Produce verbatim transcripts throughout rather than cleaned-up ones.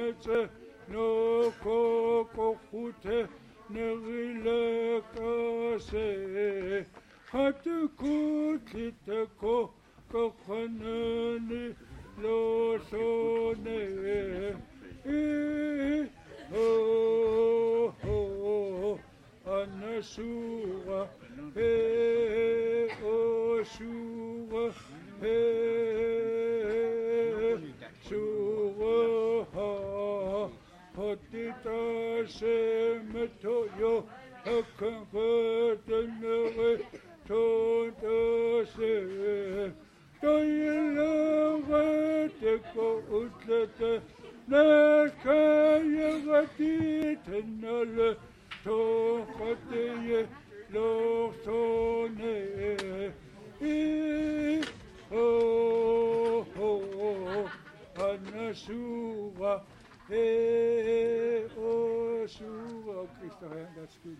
Netse no koko kute nerile kase hatu kutlite ko kokhanani lo sone e ho ho anasura e o sura e sura ha Potita se metoyo akatenere tonta se toyela teko utlete nakaya gati tenale to pateye lo sone e ho ho anasura Hey, oh, sure, Christopher, that's good.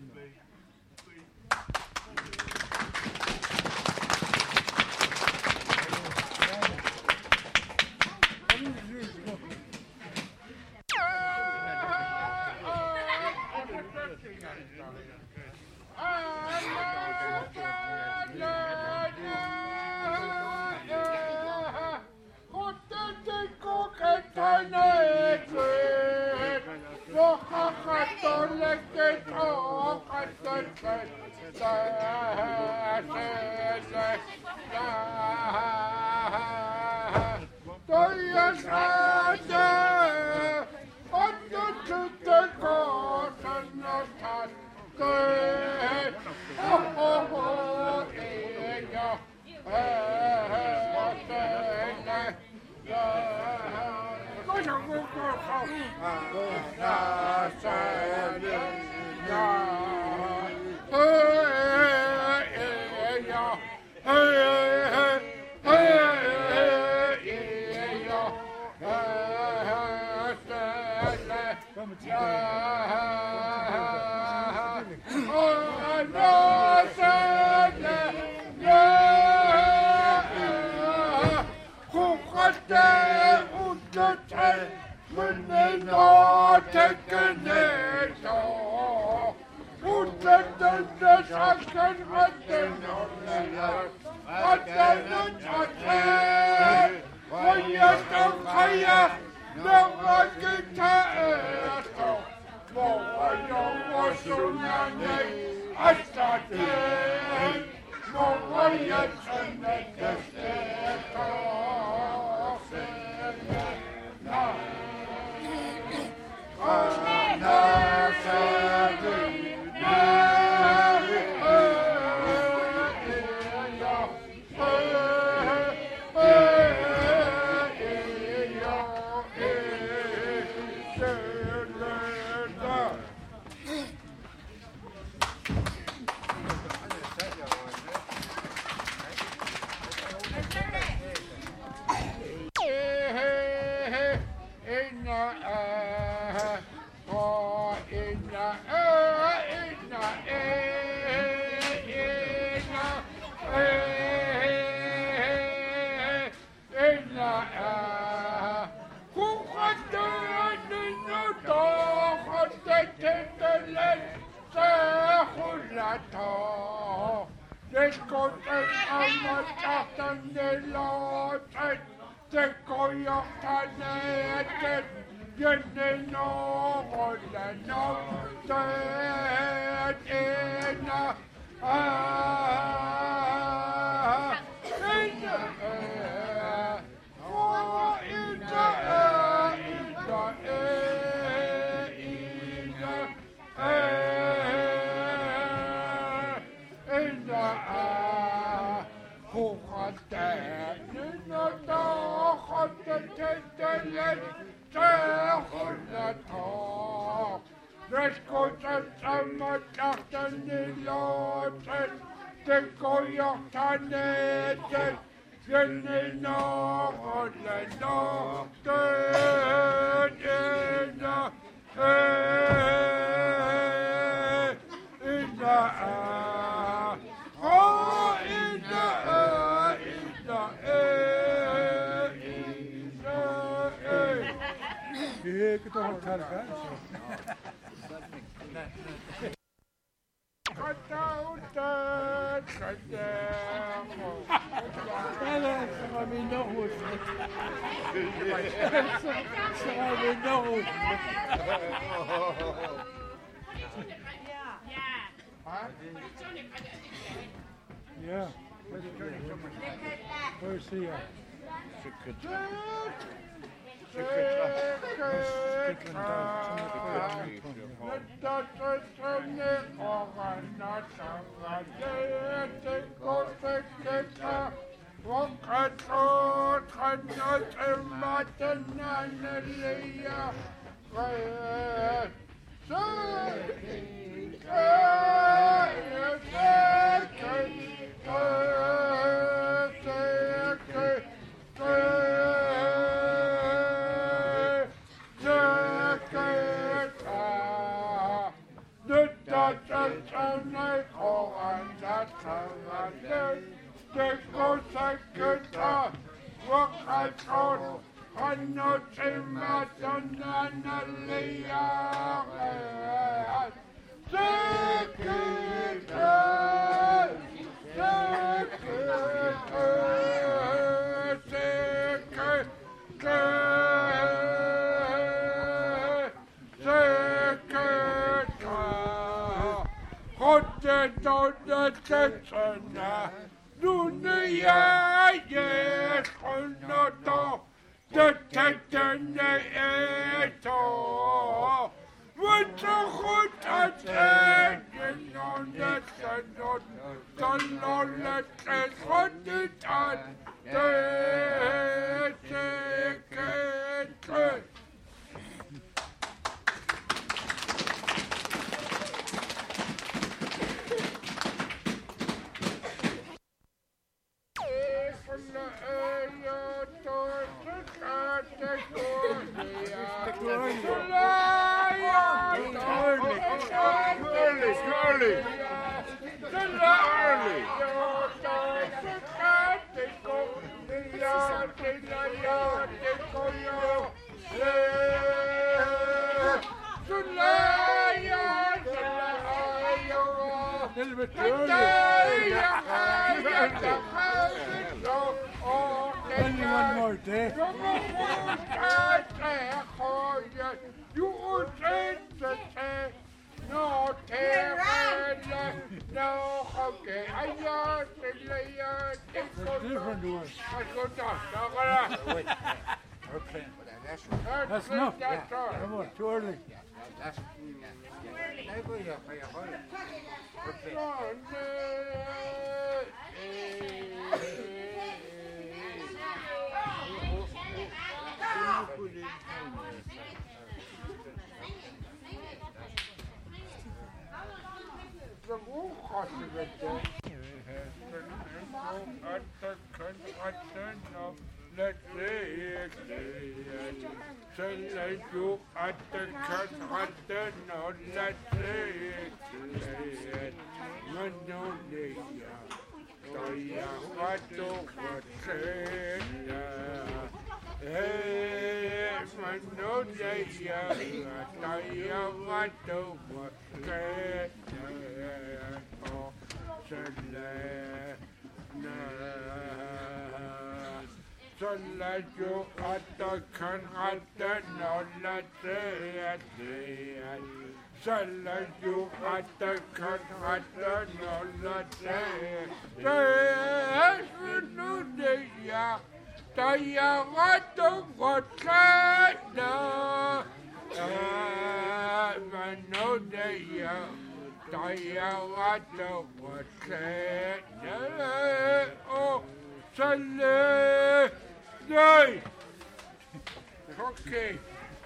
que toch al cargar. Ze gaan weer nog wat. Ze gaan weer nog wat. Ja. Waar zie je? Only one more day. No, no, okay. It's a different one. That's enough. Come on, too early. Let's say it, say you at the cut, at the no, let's say it, Manolia, Toya, what to what say, eh, Manolia, Toya, what to what say, oh, say, Salaju atakan atana lateat Salaju atakan atana lateat Nudia Taya watu wakana Manudia Taya watu wakana Oh Saleh Yay! Okay.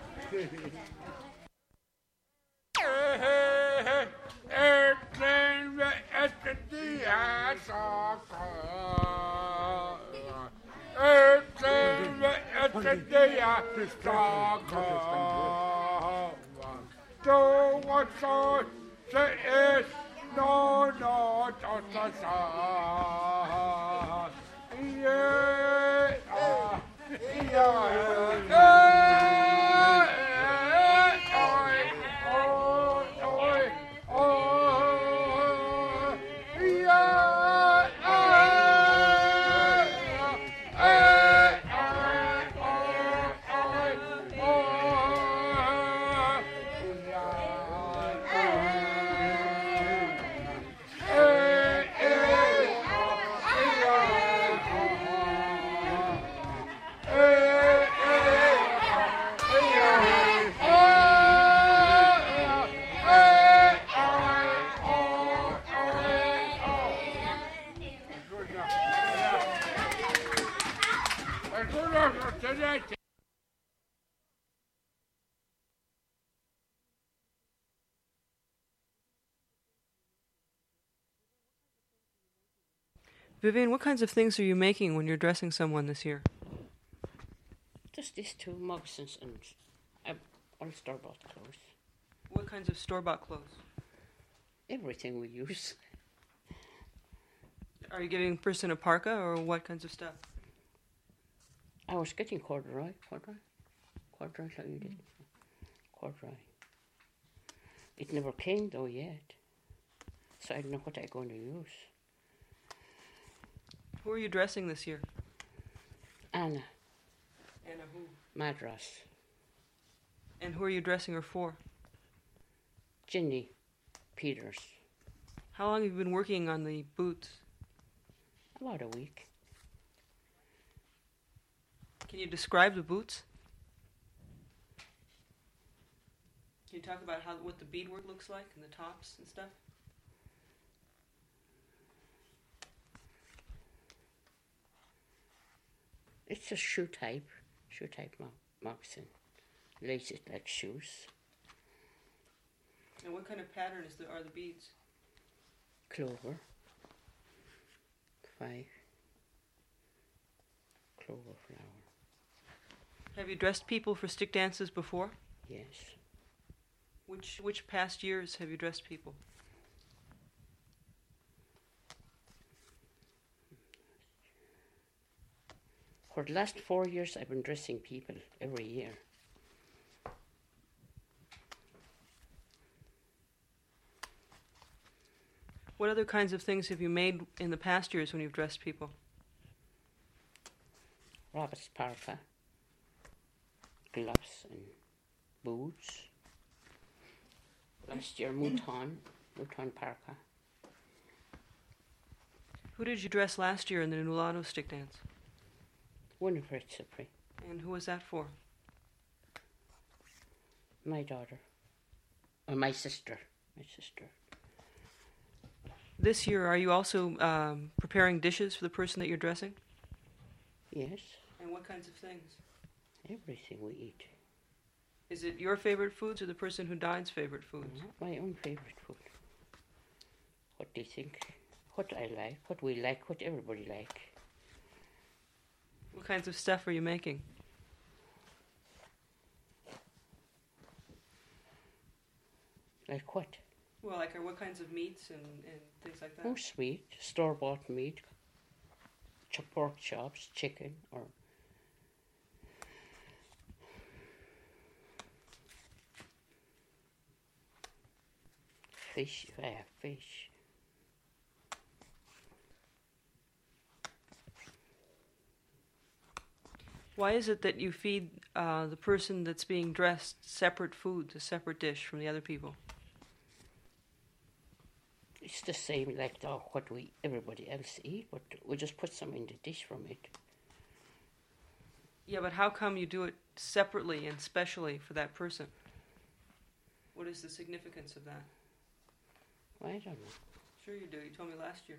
Airplane at the theater. Airplane at the theater. So what's on? Say it. No, no, don't say. Yeah. Yeah. Vivian, what kinds of things are you making when you're dressing someone this year? Just these two moccasins and uh, all store-bought clothes. What kinds of store-bought clothes? Everything we use. Are you giving a person a parka or what kinds of stuff? I was getting corduroy, corduroy, corduroy, like you did. Corduroy. It never came though yet, so I don't know what I'm going to use. Who are you dressing this year? Anna. Anna who? Madras. And who are you dressing her for? Ginny Peters. How long have you been working on the boots? About a week. Can you describe the boots? Can you talk about how what the beadwork looks like and the tops and stuff? It's a shoe type, shoe type mo- moccasin. Lace it like shoes. And what kind of pattern is the, are the beads? Clover. Five. Clover flower. Have you dressed people for stick dances before? Yes. Which which past years have you dressed people? For the last four years, I've been dressing people every year. What other kinds of things have you made in the past years when you've dressed people? Rabbit's parka, gloves and boots. Last year, mouton, mouton parka. Who did you dress last year in the Nulato stick dance? Winifred Cypri. And who was that for? My daughter. Or my sister. My sister. This year, are you also um, preparing dishes for the person that you're dressing? Yes. And what kinds of things? Everything we eat. Is it your favorite foods or the person who dine's favorite foods? Not my own favorite food. What do you think? What I like, what we like, what everybody like. What kinds of stuff are you making? Like what? Well, like uh, what kinds of meats and, and things like that? Oh, sweet. Store-bought meat. Ch- pork chops, chicken, or... Fish, if I have fish. Why is it that you feed uh, the person that's being dressed separate foods, a separate dish from the other people? It's the same like the, what we everybody else eat, but we just put some in the dish from it. Yeah, but how come you do it separately and specially for that person? What is the significance of that? I don't know. Sure you do. You told me last year.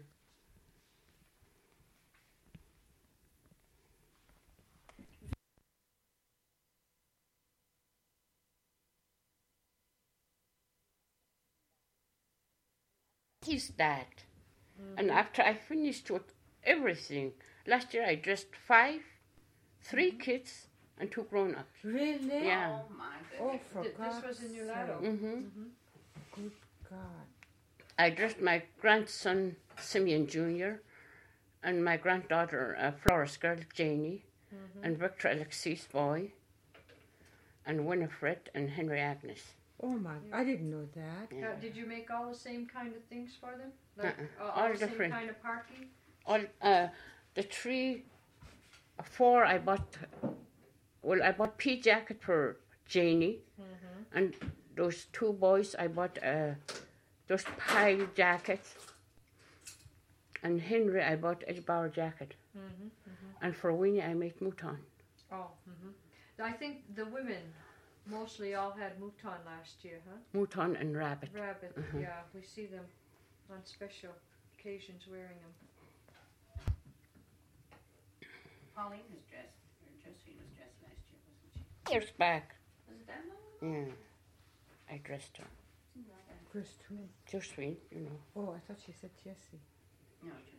Is that? Mm-hmm. And after I finished with everything, last year I dressed five, three mm-hmm. kids and two grown-ups. Really? Yeah. Oh my goodness. Oh, for Th- God's This was in Nulato. Mm-hmm. Mm-hmm. Good God. I dressed my grandson Simeon Junior and my granddaughter uh, Florence girl Janie mm-hmm. and Victor Alexis boy and Winifred and Henry Agnes. Oh my! I didn't know that. Yeah. Uh, did you make all the same kind of things for them? Like uh-uh. uh, all, all the different. same kind of party? All uh, the three, four I bought. Well, I bought pea jacket for Janie, mm-hmm. and those two boys I bought uh, those pie jackets. And Henry I bought a bar jacket, mm-hmm, mm-hmm. and for Winnie I made mouton. Oh, mm-hmm. I think the women mostly all had mouton last year, huh? Mouton and rabbit. Rabbit, uh-huh. Yeah. We see them on special occasions wearing them. Pauline is dressed. Years back. Was it that long? Yeah. I dressed her. Christine. Josephine, you know. Oh, I thought she said Jessie. No, just.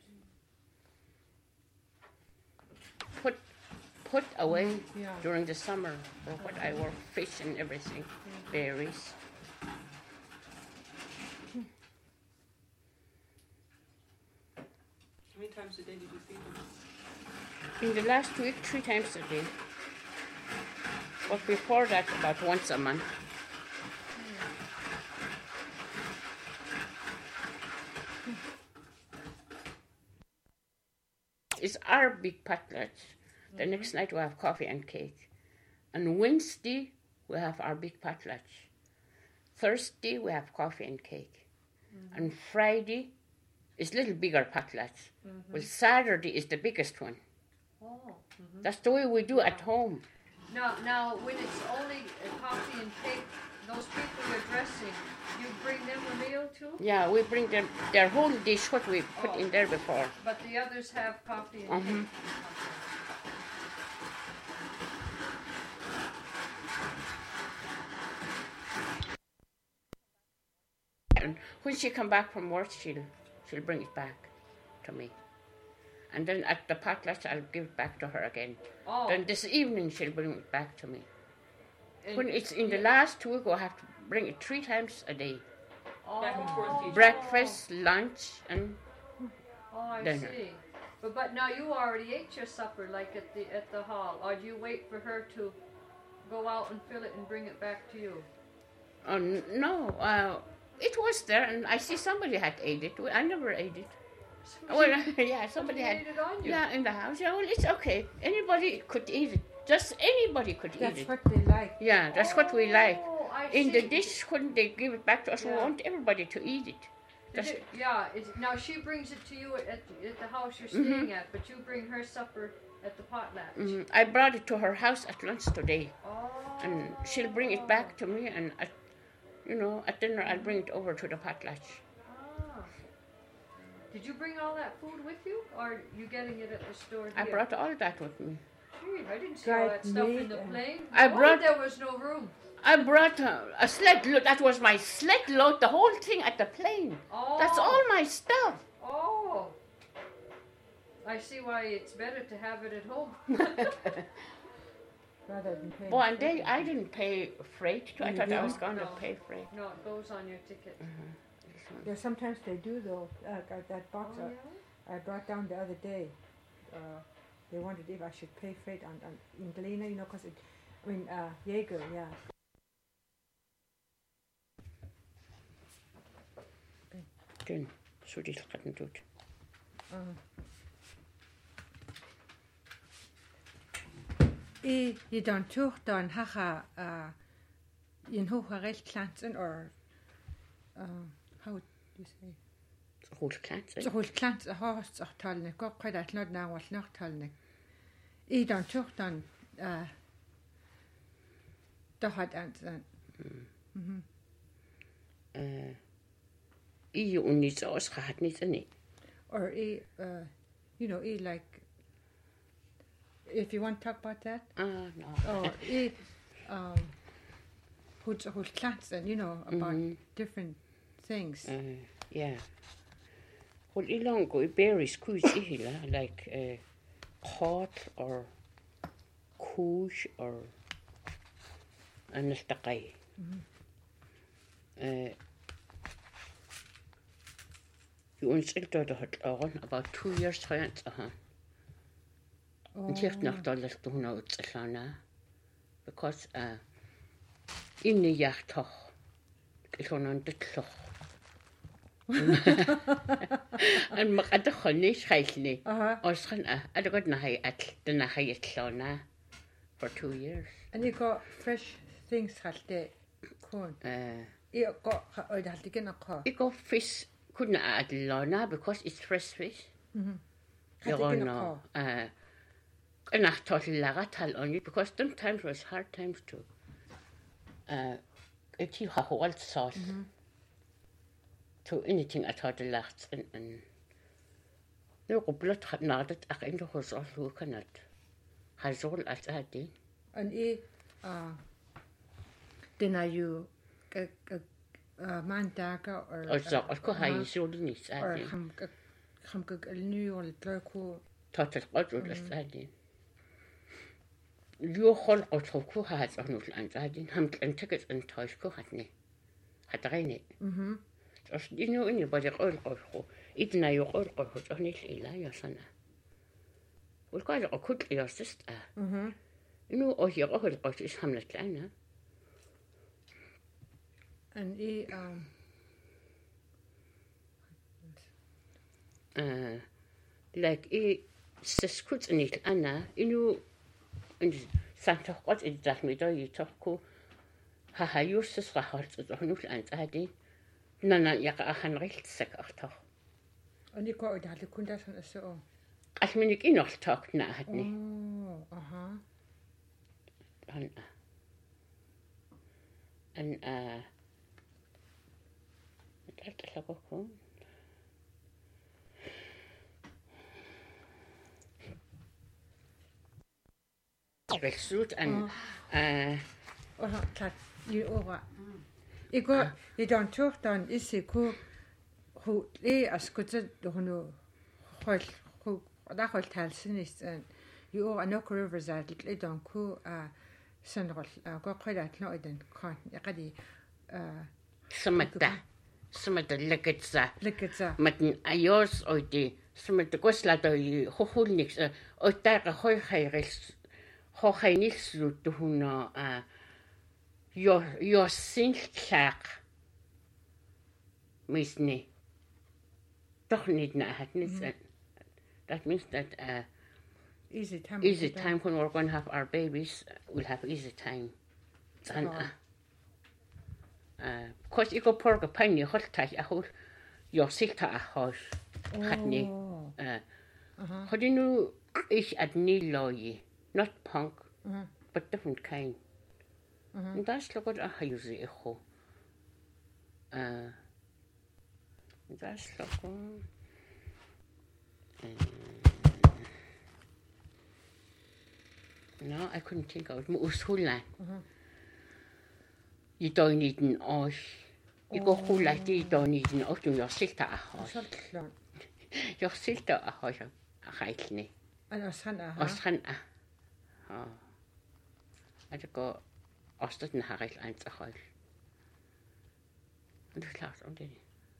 Put put away Yeah. during the summer for what I work, fish and everything, berries. How many times a day did you feed them? In the last week, three times a day. But before that, about once a month. It's our big potlatch. The Mm-hmm. next night we have coffee and cake. And Wednesday we have our big potlatch. Thursday we have coffee and cake. Mm-hmm. And Friday is little bigger potlatch. Mm-hmm. Well, Saturday is the biggest one. Oh. Mm-hmm. That's the way we do at home. Now, now, when it's only uh, coffee and cake, those people you're dressing, you bring them a meal too? Yeah, we bring them their whole dish, what we put Oh. in there before. But the others have coffee and Mhm. cake. And when she come back from work, she'll she'll bring it back to me. And then at the potlatch, I'll give it back to her again. Oh, Then this evening, she'll bring it back to me. and- When it's in the last week, we'll have to bring it three times a day. oh, Back and forth to each Breakfast, lunch, and Oh, I dinner. see. But but now you already ate your supper, like at the at the hall, or do you wait for her to go out and fill it and bring it back to you? oh, n- no, uh, it was there, and I see somebody had ate it. I never ate it. Well, yeah, somebody had. ate it on you. Yeah, in the house. Yeah, well, it's okay. Anybody could eat it. Just anybody could eat That's it. what they like. Yeah, that's what we like. Oh, I In the see. dish, when they give it back to us, we Yeah. want everybody to eat it. Did Just, it- yeah, it's, now she brings it to you at, at the house you're Mm-hmm. staying at, but you bring her supper at the potlatch. mhm. I brought it to her house at lunch today, Oh. and she'll bring it back to me, and at, you know, at dinner I'll bring it over to the potlatch. Ah. Did you bring all that food with you, or are you getting it at the store I here? brought all that with me. Gee, I didn't see all Dried that stuff in meat the and- plane. I No, brought- there was no room. I brought a, a sled load. That was my sled load, the whole thing at the plane. Oh. That's all my stuff. Oh. I see why it's better to have it at home. Rather than paying. Well, and they, I didn't pay freight. Too. I You thought I was didn't? going to No. pay freight. No, it goes on your ticket. Yeah, sometimes they do though. Uh, got that box Oh, I- yeah? I brought down the other day. Uh, they wondered if I should pay freight on, on in Galena, you know, because it, I mean, uh, Jaeger, yeah. Then, so this hadn't do it. I I don tuch don hacha uh, in hocharel klansen or uh, how do you say? The whole cancer. Så hul klans a horse og talne go quite at not now was not talne. I don tuch don uh, der hat an Uh, I units også har haft niet en or I uh, you know I like if you want to talk about that. Ah, no. Or I um put a whole class and you know about Mhm. different things. Uh, yeah. Well, I long I berries kuis I hila like uh, hot or kush or anastaqay. Uh, you unsilt det hat on about two years trends aha. Oh, En ticht nach dollar to hun utsallana because uh inni jachtoch. Ik kon aan dit loch. En mag het toch niet schijnen. uh-huh. Als gaan ah, het gaat naar hij at de naar hij het lona for two years. And you got fresh things halte corn. Uh, You got oh the halte gena ko. ik go fish couldn't at lona because it's fresh fish. Mhm. You Halte gena know, ko. uh, en nach tot lagat hal on it because sometimes was hard times too. Uh, it you have all sauce. To anything at all the last and and. Nu er blot nadet ach in de hos al hoe kan het. Hazol at adi. And I, uh, den er jo mandaga or Og så og ko hai solis or adi. ham ham gag alny or drako Total qodul at adi. Lyo khol qotro ku hat anul an adi. Ham kan ticket and toys ku hatni. Hatrene. Mhm. Os dinu ini badi qol qol. Idna yo qol qol hotni ila ya sana. والقاعد أكل يا سست Mhm. إنه أهي قهر قاش إيش حملت لنا And I um آه like إيه سسكوت إني أنا إنه إن سانتا قط إدرك ميدا يتحكو ها هيوس سخرت إنه الآن هذه نانا يقع خنريت سك أختار and I go ud halde kun der sådan så. أشمنك إنه أختار نهدني Oh, aha. أن أن آه تعرف لقوكم Rexut and uh Og har taget lige over. I går, I don't talk down, I see ku who they are scooted the no hol who that hol talsinis and you are no rivers at it don't ku uh sanrol go quite at no den can't yakadi uh Samata Samata Leketsa look at that. Matin ayos o di Samata Goslado Hohulnix o Tara Hoiris Hohainis Lutuhuna uh your your sink clack Misni Doch need na hat that means that uh Easy time. easy time when we're going to have our babies, we'll have easy time. And, uh, uh, cause you go pork a pine, you hot tie a whole, your silta a house, hatney. Oh. Uh, Uh-huh. how do you know ich at Niloy, not punk, Uh-huh. but different kind. Uh-huh. And that's look what I use it. Uh, that's look. No, I couldn't think of it. Mushula. You don't need an osh. You go hula, you don't need an osh. You're sick to a house. Så klart. You're sick to a house. A heitne. And os han er Os han a. Oh. I just go. Os dat en haril eins a house. And it's klart om det.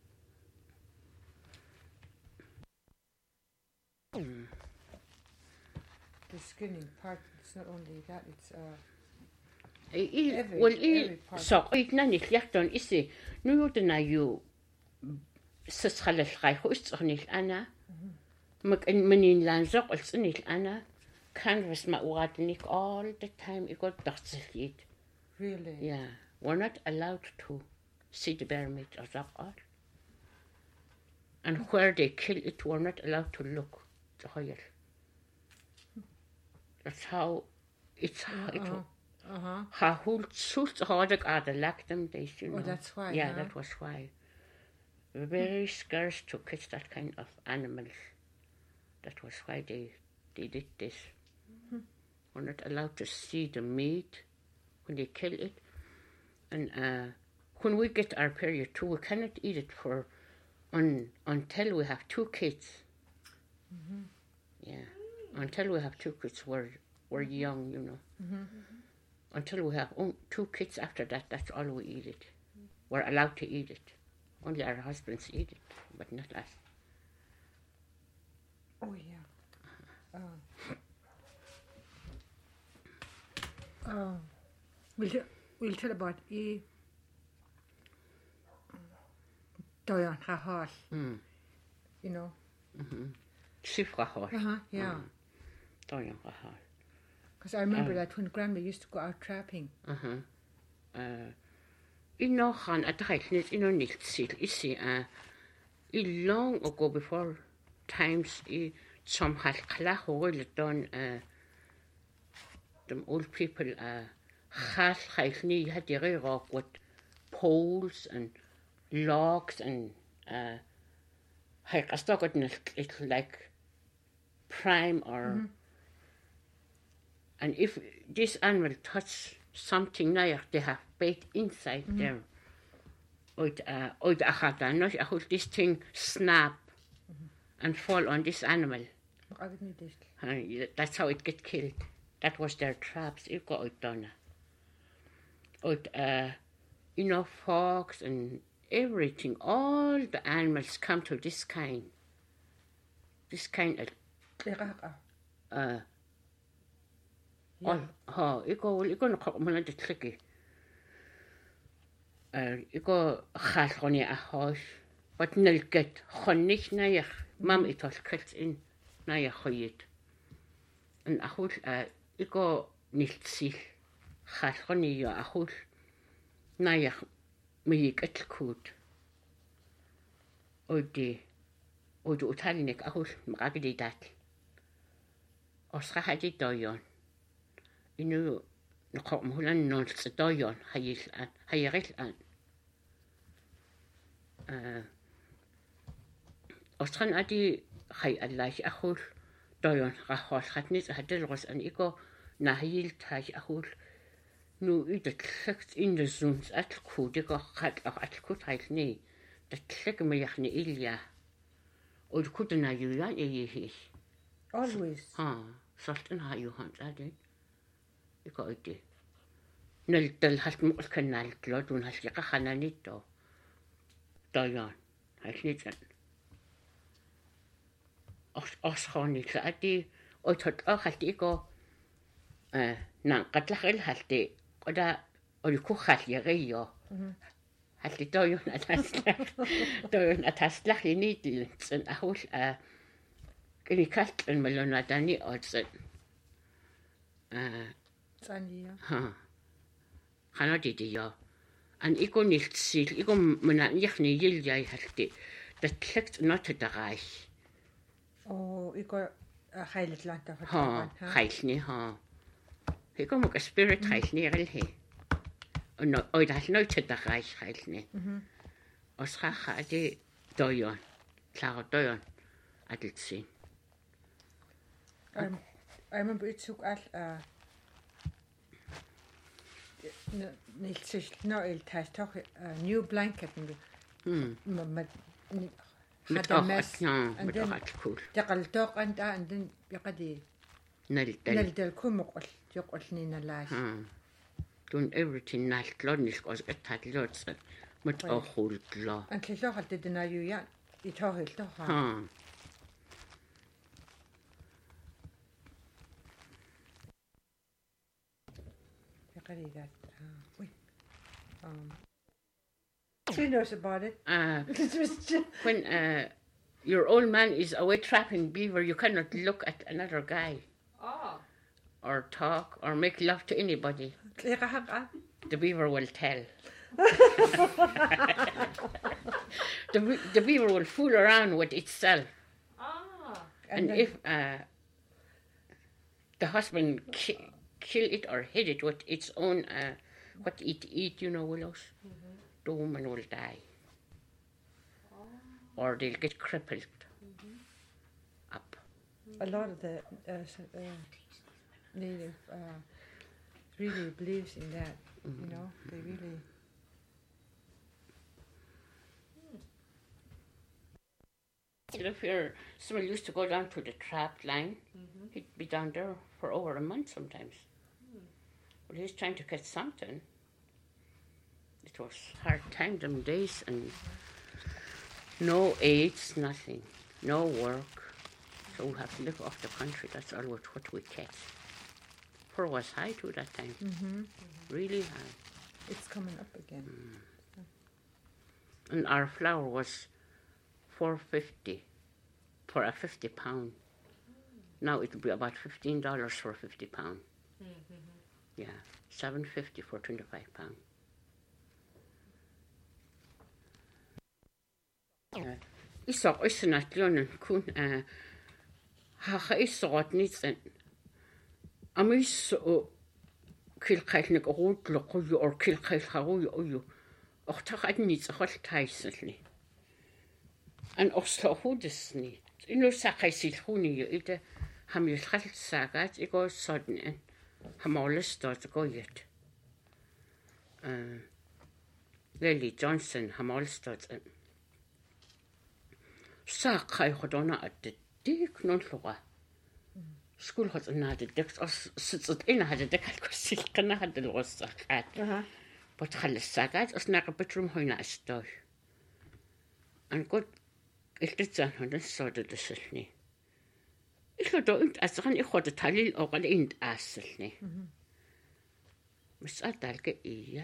the skinning part. It's not only that. It's uh. I, Every- well, every I, part. so I na nicht lechton isi. Nu jo na ju sischalle reich ist nicht ana. Mag in menin lanzok als nicht ana. Can was ma urat nicht all the time. I got dacht sich Really. Yeah, we're not allowed to see the bear meat or that all. And where they kill it, we're not allowed to look. The higher. That's how it's how it Uh-huh. Uh-huh. how whole suits harder are the lack them days, you know. Oh, that's why, Yeah, huh? that was why. Very scarce to catch that kind of animals. That was why they they did this. We're not allowed to see the meat when they kill it. And uh, when we get our period too, we cannot eat it for un, until we have two kids. Yeah, until we have two kids, we're, we're young, you know. Until we have on, two kids after that, that's all we eat it. We're allowed to eat it. Only our husbands eat it, but not us. Oh yeah. Uh. Uh. We'll t- we'll tell about e. Doyan hahal. Mm. You know. Sifrahor. Uh huh. Yeah. Doyanrahor. Because I remember that when Grandma used to go out trapping. Uh-huh. Uh, I know han at heighnet in on nicht sil. I see uh I long ago before times I some had klahol done uh them old people uh has heighni had the rock with poles and logs and uh I stuck it like prime or And if this animal touch something now, they have bait inside mm-hmm. there. Oid uh, oid achata, no, this thing snap mm-hmm. and fall on this animal. Uh, that's how it get killed. That was their traps. It got it done. Oid uh, you know, fox and everything. All the animals come to this kind. This kind of. Uh. Oh, ha, ik go, ik go nog maar naar de tricky. Uh, ik go gaat gewoon niet uit. Wat nelket, gewoon niet naar je. Mam, het was kort in naar je gooit. En goed, uh, ik go niet ziek. Gaat gewoon niet je goed. Naar je, maar ik het goed. Oh die, oh die uithalen ik goed, maar ik die dat. Als ga je dit doen. Inu nqom hulan non setoyon hayil an hayiril an eh ostran adi hay allah akhul doyon rahol khatnis hadel ros an iko na hayil taj akhul nu idet khakt in de zuns at ku de go khat ach at ku hayl ni de klek me yakhni ilya od kutna yuyan e always ha salten ha yuhan adi iko iti nel tel has mo kanal klot un has ka khananito doyon has nit os os khoni ati o thot a khati ko eh nan qatlahil halti oda ol ku khali riyo halti doyon atas doyon atas lahi nitil sen ahul a kini kalt en melona dani otsen eh ha khana didi ya an iko nicht sil iko mena ykhni yil yai halti dat klekt not der reich oh iko khailet lanta ha khailni ha iko mo spirit khailni rel he no oid hal no der reich khailni mhm os kha khadi doyon klar doyon adiltsi um I remember it took al Nilsish no il tas talk a new blanket and mm had a mess and then تقل توق أنت and then يقدي نل نل del kumokol يقول نينا لاش دون everything نال كلونيش كوز أتحد لوتس مت أخول كلا أنت لو هل تدنا يويان يتوهل توها يقدي that wait um she knows about it. Uh, when uh, your old man is away trapping beaver, you cannot look at another guy. Oh. Or talk or make love to anybody. The beaver will tell. the, the beaver will fool around with itself. Ah. And, and if uh, the husband ki- kill it or hit it with its own, uh, what it eat, you know, Willows. Mm-hmm. The woman will die. Oh. Or they'll get crippled mm-hmm. up. A lot of the uh, uh, native uh, really believes in that, mm-hmm. you know, they really... If your someone used to go down to the trap line, mm-hmm. he'd be down there for over a month sometimes. Mm. But he's trying to catch something. It was hard time them days and no aids, nothing, no work. So we have to live off the country. That's all what, what we catch. Fur was high too that time, mm-hmm. really high. It's coming up again. Mm. So. And our flour was four fifty for a fifty pound. Mm. Now it will be about fifteen dollars for a fifty pound. Mm-hmm. Yeah, seven fifty for twenty five pound. Isok isnat lonen kun eh ha isot nitsen amis o kilqailnik oruutloqu or kilqailharu uyu ortaqat nits hol taiselni an oslohudisni inu saqaisilhuni ite hamilxalsaagat iko sodnen Hamolestot goyet. Uh, Lily Johnson Hamolestot. Saaqai hodona at the dick non lora. School hot another dex or sits in had a decal silken had the lost a cat. But Halisagat or snack a bedroom hoina stoy. And good it did on the sort of the silly. Ich don't as an ich had a talil or an ind asselny. Miss Adalke iya.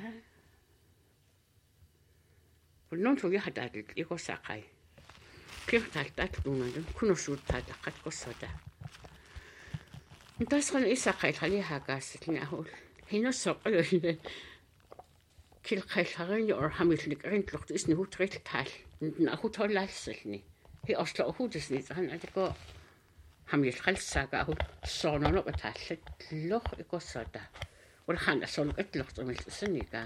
But non for you had added Ego Sakai. Kirtal that woman, Kunosut had a cat soda. Das kan is Sakai Hali Hagas in a hole. He knows so Kill Kaisharin or Hamilton Grindlocht is no treat tal, and a hotel lasselny. He also who does it, and I go. Hamilton Saga, son on up a tasset, loch a gossada. Or hand a son at locht on Mister Siniga.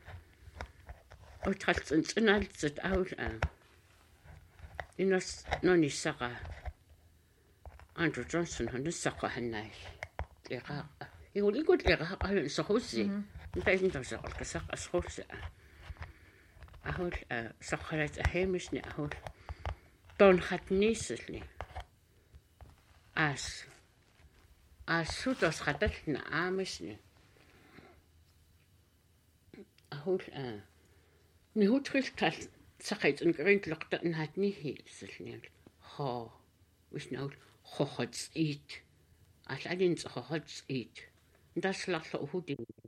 Or touched and snarls it out. In us, noni Saga. Andrew Johnson on the Saka and knife. He will go to Iron Sahosi. Doesn't does all the Saka horse. I hold a Sakarat a Hamish near a hold. Don had nicely. As as sudos hadat na amis ni. A hold a ni hotril tal sakait en grindlocht en had ni heelselni. Ha, wis nou hohods eat. As I didn't hohods eat. Das lach so hoeding.